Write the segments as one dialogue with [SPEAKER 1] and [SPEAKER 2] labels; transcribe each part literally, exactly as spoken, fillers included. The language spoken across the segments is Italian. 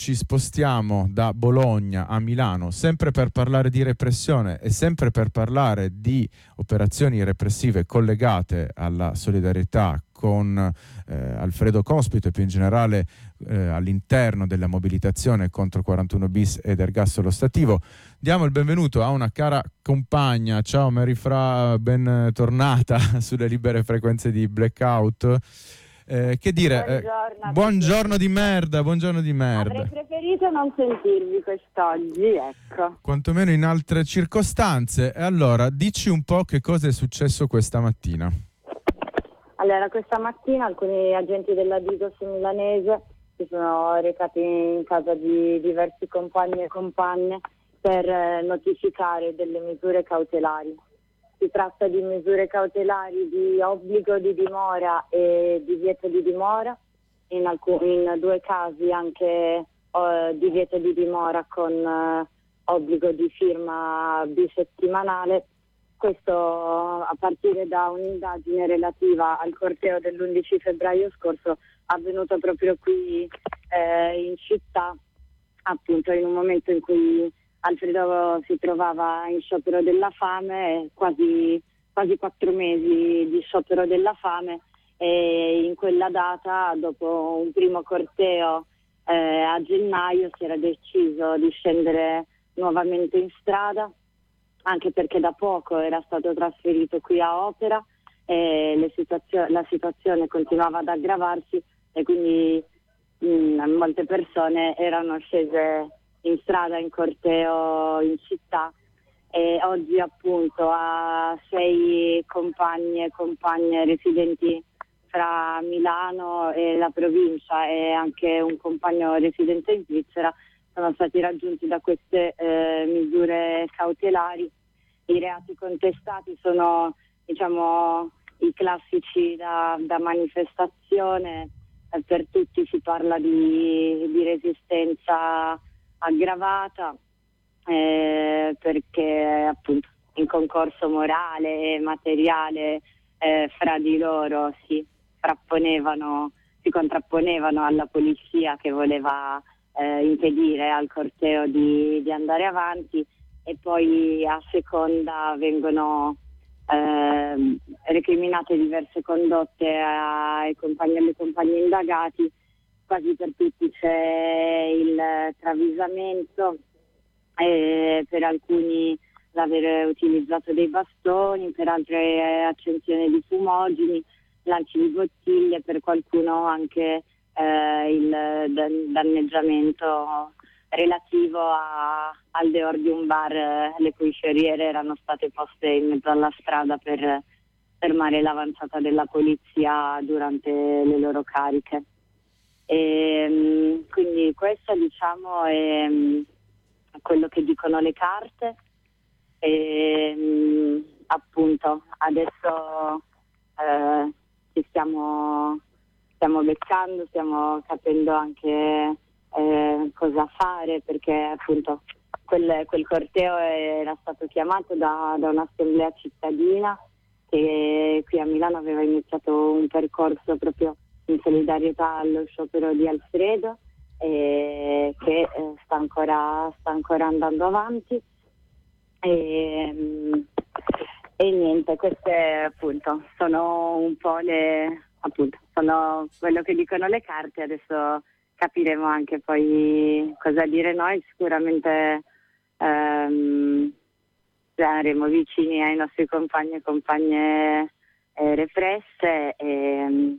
[SPEAKER 1] ci spostiamo da Bologna a Milano, sempre per parlare di repressione e sempre per parlare di operazioni repressive collegate alla solidarietà con eh, Alfredo Cospito e più in generale eh, all'interno della mobilitazione contro quarantuno bis ed ergastolo stativo. Diamo il benvenuto a una cara compagna. Ciao Mary Fra, ben tornata sulle libere frequenze di Blackout. Eh, che dire,
[SPEAKER 2] buongiorno,
[SPEAKER 1] eh, buongiorno di merda, buongiorno di merda.
[SPEAKER 2] Avrei preferito non sentirvi quest'oggi, ecco.
[SPEAKER 1] Quantomeno in altre circostanze. E allora, dici un po' che cosa è successo questa mattina.
[SPEAKER 2] Allora, questa mattina alcuni agenti della Digos milanese si sono recati in casa di diversi compagni e compagne per eh, notificare delle misure cautelari. Si tratta di misure cautelari di obbligo di dimora e divieto di dimora, in, alcun, in due casi anche uh, divieto di dimora con uh, obbligo di firma bisettimanale. Questo a partire da un'indagine relativa al corteo dell'undici febbraio scorso avvenuto proprio qui eh, in città, appunto in un momento in cui Alfredo si trovava in sciopero della fame, quasi, quasi quattro mesi di sciopero della fame, e in quella data, dopo un primo corteo eh, a gennaio, si era deciso di scendere nuovamente in strada, anche perché da poco era stato trasferito qui a Opera e le situazio- la situazione continuava ad aggravarsi e quindi mh, molte persone erano scese in strada, in corteo, in città, e oggi appunto a sei compagni e compagne residenti fra Milano e la provincia e anche un compagno residente in Svizzera sono stati raggiunti da queste eh, misure cautelari. I reati contestati sono, diciamo, i classici da, da manifestazione, eh, per tutti si parla di, di resistenza aggravata, eh, perché appunto in concorso morale e materiale eh, fra di loro si frapponevano, si contrapponevano alla polizia che voleva eh, impedire al corteo di, di andare avanti, e poi a seconda vengono eh, recriminate diverse condotte ai compagni e alle compagne indagati. Quasi per tutti c'è il travisamento, eh, per alcuni l'aver utilizzato dei bastoni, per altre accensione di fumogeni, lanci di bottiglie, per qualcuno anche eh, il danneggiamento relativo a, al dehors di un bar, eh, le cui scioriere erano state poste in mezzo alla strada per fermare l'avanzata della polizia durante le loro cariche. E, quindi questo, diciamo, è quello che dicono le carte. E, appunto adesso eh, ci stiamo, stiamo beccando, stiamo capendo anche eh, cosa fare, perché appunto quel, quel corteo era stato chiamato da, da un'assemblea cittadina che qui a Milano aveva iniziato un percorso proprio in solidarietà allo sciopero di Alfredo, eh, che eh, sta ancora sta ancora andando avanti, e, e niente, queste appunto sono un po' le appunto sono quello che dicono le carte. Adesso capiremo anche poi cosa dire noi. Sicuramente ehm, saremo vicini ai nostri compagni e compagne eh, represse, e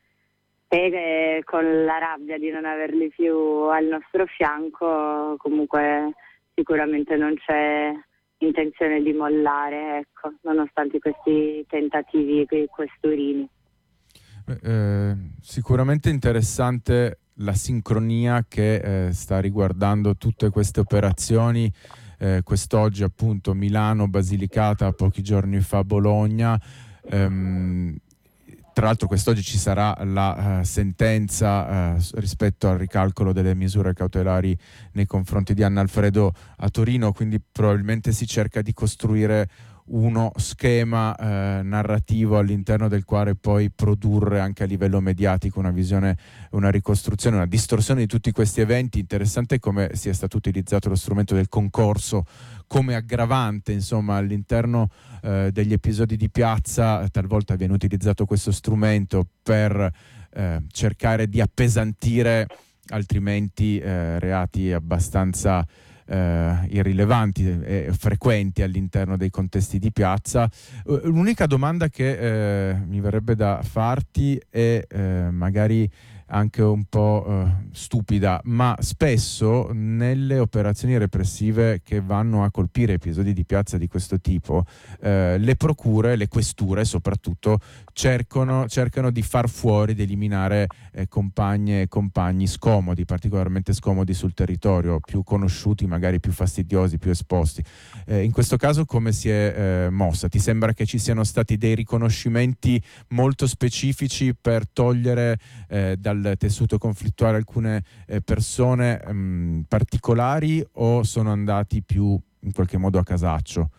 [SPEAKER 2] e con la rabbia di non averli più al nostro fianco. Comunque sicuramente non c'è intenzione di mollare, ecco, nonostante questi tentativi questurini.
[SPEAKER 1] Eh, sicuramente interessante la sincronia che eh, sta riguardando tutte queste operazioni. Eh, quest'oggi appunto Milano, Basilicata, pochi giorni fa Bologna. Ehm, Tra l'altro quest'oggi ci sarà la uh, sentenza uh, rispetto al ricalcolo delle misure cautelari nei confronti di Anna Alfredo a Torino, quindi probabilmente si cerca di costruire uno schema eh, narrativo all'interno del quale poi produrre anche a livello mediatico una visione, una ricostruzione, una distorsione di tutti questi eventi. Interessante come sia stato utilizzato lo strumento del concorso come aggravante, insomma, all'interno eh, degli episodi di piazza. Talvolta viene utilizzato questo strumento per eh, cercare di appesantire altrimenti eh, reati abbastanza Uh, irrilevanti e frequenti all'interno dei contesti di piazza. Uh, l'unica domanda che uh, mi verrebbe da farti è uh, magari anche un po' uh, stupida, ma spesso nelle operazioni repressive che vanno a colpire episodi di piazza di questo tipo, uh, le procure, le questure soprattutto, cercano, cercano di far fuori, di eliminare eh, compagne e compagni scomodi, particolarmente scomodi sul territorio, più conosciuti, magari più fastidiosi, più esposti. Eh, in questo caso come si è eh, mossa? Ti sembra che ci siano stati dei riconoscimenti molto specifici per togliere eh, dal tessuto conflittuale alcune eh, persone mh, particolari, o sono andati più in qualche modo a casaccio?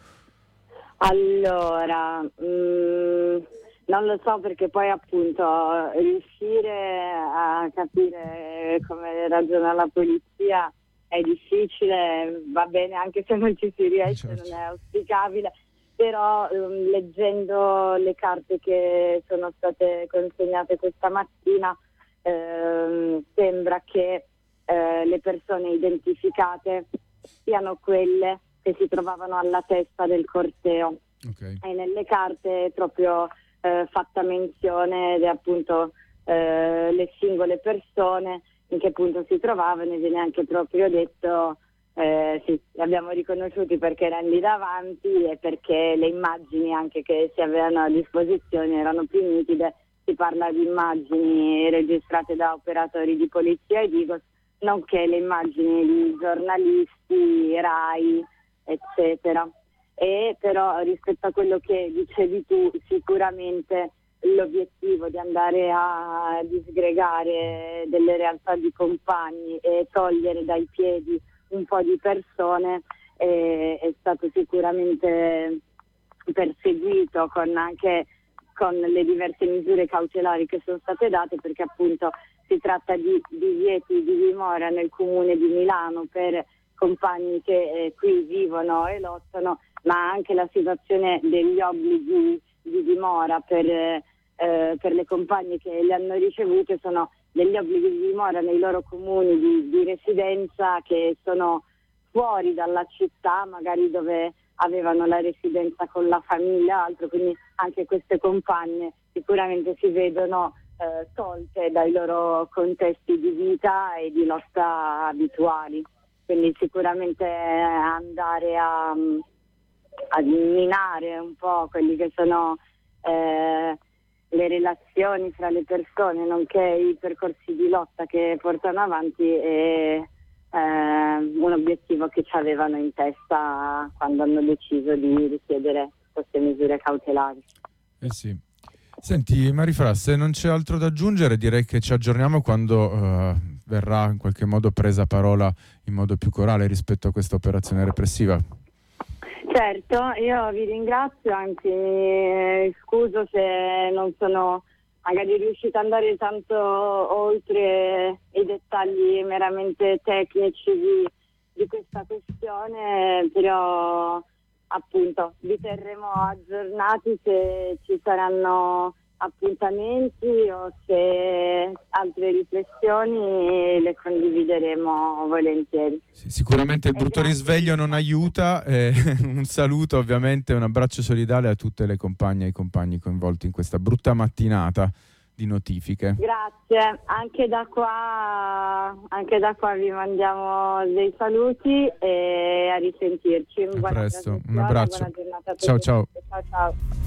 [SPEAKER 2] Allora, mh, non lo so, perché poi appunto riuscire a capire come ragiona la polizia è difficile, va bene anche se non ci si riesce, certo. Non è auspicabile, però um, leggendo le carte che sono state consegnate questa mattina ehm, sembra che eh, le persone identificate siano quelle che si trovavano alla testa del corteo. Okay. E nelle carte è proprio eh, fatta menzione di appunto eh, le singole persone in che punto si trovavano, e viene anche proprio detto eh, sì, li abbiamo riconosciuti perché erano lì davanti e perché le immagini anche che si avevano a disposizione erano più nitide. Si parla di immagini registrate da operatori di polizia e Digos, nonché le immagini di giornalisti, RAI, eccetera. E però rispetto a quello che dicevi tu, sicuramente l'obiettivo di andare a disgregare delle realtà di compagni e togliere dai piedi un po' di persone è, è stato sicuramente perseguito con anche con le diverse misure cautelari che sono state date, perché appunto si tratta di divieti di dimora nel comune di Milano per compagni che eh, qui vivono e lottano, ma anche la situazione degli obblighi di dimora per, eh, per le compagne che le hanno ricevute. Sono degli obblighi di dimora nei loro comuni di, di residenza che sono fuori dalla città, magari dove avevano la residenza con la famiglia, altro, quindi anche queste compagne sicuramente si vedono eh, tolte dai loro contesti di vita e di lotta abituali, quindi sicuramente andare a, a minare un po' quelli che sono eh, le relazioni fra le persone, nonché i percorsi di lotta che portano avanti è eh, un obiettivo che ci avevano in testa quando hanno deciso di richiedere queste misure cautelari.
[SPEAKER 1] Eh sì. Senti Marifra, se non c'è altro da aggiungere, direi che ci aggiorniamo quando uh, verrà in qualche modo presa parola in modo più corale rispetto a questa operazione repressiva.
[SPEAKER 2] Certo, io vi ringrazio, anzi mi scuso se non sono magari riuscita ad andare tanto oltre i dettagli meramente tecnici di, di questa questione, però appunto vi terremo aggiornati se ci saranno appuntamenti o se altre riflessioni le condivideremo volentieri.
[SPEAKER 1] Sì, sicuramente il brutto risveglio non aiuta, eh, un saluto ovviamente, un abbraccio solidale a tutte le compagne e i compagni coinvolti in questa brutta mattinata di notifiche.
[SPEAKER 2] Grazie, anche da qua anche da qua vi mandiamo dei saluti e a risentirci.
[SPEAKER 1] A presto, un abbraccio.
[SPEAKER 2] Buona giornata a tutti.
[SPEAKER 1] Ciao ciao.
[SPEAKER 2] Ciao ciao.